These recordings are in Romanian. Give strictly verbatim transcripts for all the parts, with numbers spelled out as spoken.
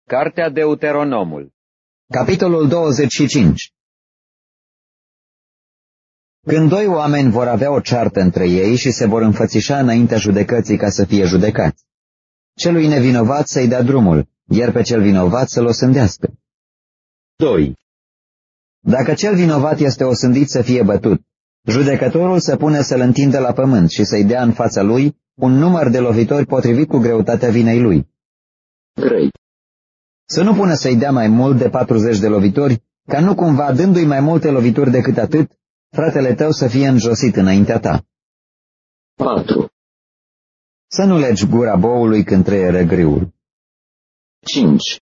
Cartea Deuteronomul, capitolul douăzeci și cinci. Când doi oameni vor avea o ceartă între ei și se vor înfățișa înaintea judecății ca să fie judecați, celui nevinovat să-i dea drumul, iar pe cel vinovat să-l osândească. doi. Dacă cel vinovat este osândit să fie bătut, judecătorul să pune să-l întindă la pământ și să-i dea în fața lui un număr de lovitori potrivit cu greutatea vinei lui. trei. Să nu pună să-i dea mai mult de patruzeci de lovitori, ca nu cumva, dându-i mai multe lovituri decât atât, fratele tău să fie înjosit înaintea ta. patru. Să nu legi gura boului când trăie răgriul. cinci.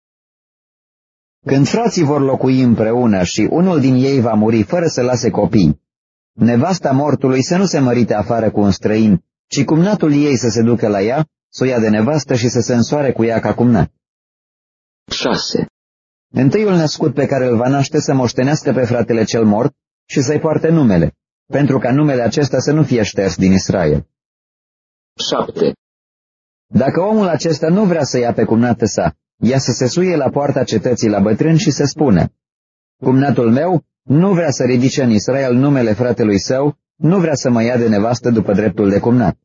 Când frații vor locui împreună și unul din ei va muri fără să lase copii, nevasta mortului să nu se mărite afară cu un străin, ci cumnatul ei să se ducă la ea, să o ia de nevastă și să se însoare cu ea ca cumnat. șase. Întâiul născut pe care îl va naște să moștenească pe fratele cel mort și să-i poarte numele, pentru ca numele acesta să nu fie șters din Israel. șapte. Dacă omul acesta nu vrea să ia pe cumnată sa, ea să se suie la poarta cetății la bătrân și să spună: cumnatul meu nu vrea să ridice în Israel numele fratelui său, nu vrea să mă ia de nevastă după dreptul de cumnat.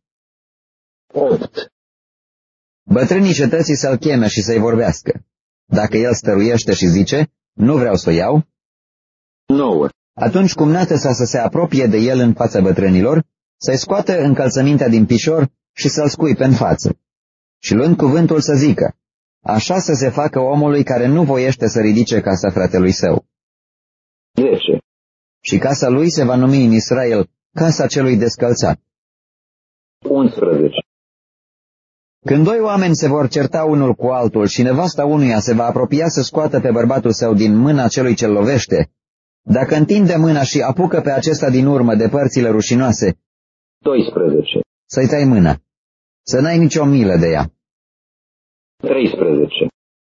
opt. Bătrânii cetății să-l cheme și să-i vorbească. Dacă el stăruiește și zice: nu vreau să o iau, nouă. atunci cumnată sa să se apropie de el în fața bătrânilor, să-i scoată încălțămintea din pișor și să-l scuipe în față. Și luând cuvântul să zică: așa să se facă omului care nu voiește să ridice casa fratelui său. zece. Și casa lui se va numi în Israel casa celui descălțat. unsprezece. Când doi oameni se vor certa unul cu altul și nevasta unuia se va apropia să scoată pe bărbatul său din mâna celui ce-l lovește, dacă întinde mâna și apucă pe acesta din urmă de părțile rușinoase, doisprezece. să-i tai mâna, să n-ai nicio milă de ea. treisprezece.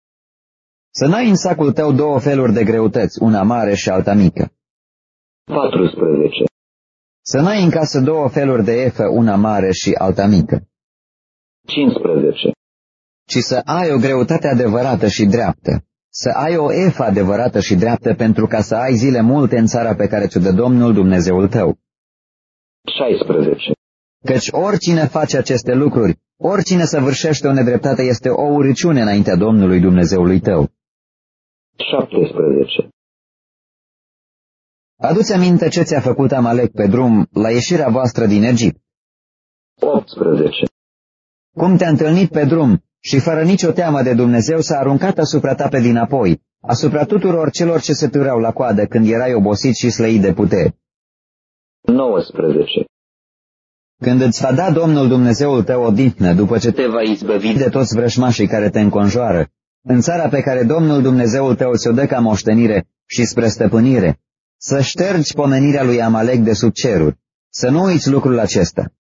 Să n-ai în sacul tău două feluri de greutăți, una mare și alta mică. patrusprezece. Să n-ai în casă două feluri de efă, una mare și alta mică. cincisprezece. Ci să ai o greutate adevărată și dreaptă, să ai o efă adevărată și dreaptă pentru ca să ai zile multe în țara pe care ți-o dă Domnul Dumnezeul tău. șaisprezece. Căci oricine face aceste lucruri, oricine săvârșește o nedreptate este o urăciune înaintea Domnului Dumnezeului tău. șaptesprezece. Adu-ți aminte ce ți-a făcut Amalek pe drum la ieșirea voastră din Egipt. optsprezece. Cum te-a întâlnit pe drum și fără nicio teamă de Dumnezeu s-a aruncat asupra ta pe dinapoi, asupra tuturor celor ce se târau la coadă când erai obosit și slăit de putere. nouăsprezece. Când îți va da Domnul Dumnezeul tău odihnă, după ce te va izbăvi de toți vrășmașii care te înconjoară, în țara pe care Domnul Dumnezeul tău ți-o dă ca moștenire și spre stăpânire, să ștergi pomenirea lui Amalek de sub ceruri, să nu uiți lucrul acesta.